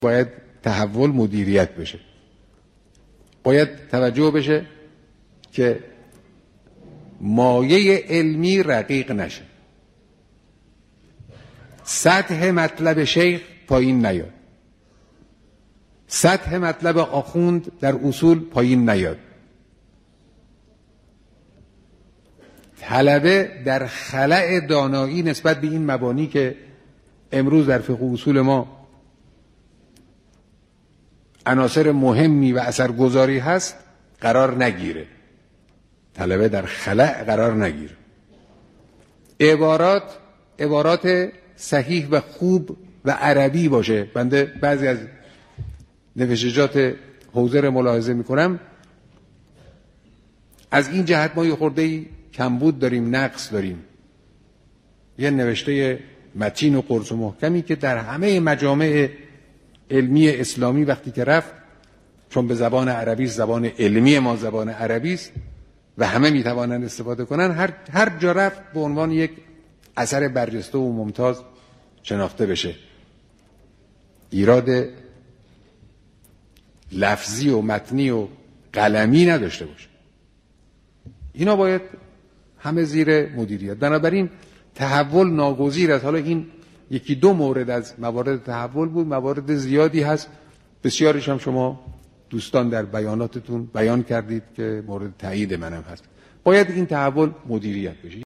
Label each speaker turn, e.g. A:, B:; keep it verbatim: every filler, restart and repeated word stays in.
A: باید تحول مدیریت بشه. باید توجه بشه که مایه علمی رقیق نشه، سطح مطلب شیخ پایین نیاد، سطح مطلب آخوند در اصول پایین نیاد، طلبه در خلأ دانایی نسبت به این مبانی که امروز در فقه و اصول ما عناصر مهمی و اثرگذاری هست قرار نگیره. طلبه در خلأ قرار نگیره. عبارات عبارات صحیح و خوب و عربی باشه. بنده بعضی از نوشتجات حوزه رو ملاحظه میکنم، از این جهت ما یه خورده کمبود داریم، نقص داریم. یه نوشته متین و قرص و محکمی که در همه مجامع علمی اسلامی وقتی که رفت، چون به زبان عربی است، زبان علمی ما زبان عربی است و همه میتوانند استفاده کنن، هر هر جا رفت به عنوان یک اثر برجسته و ممتاز شناخته بشه. ایراد لفظی و متنی و قلمی نداشته باشه. اینا باید همه زیر مدیریت. بنابراین تحول ناگزیر است. حالا این یکی دو مورد از موارد تحول بود، موارد زیادی هست، بسیارش هم شما دوستان در بیاناتتون بیان کردید که مورد تایید منم هست. باید این تحول مدیریت بشه.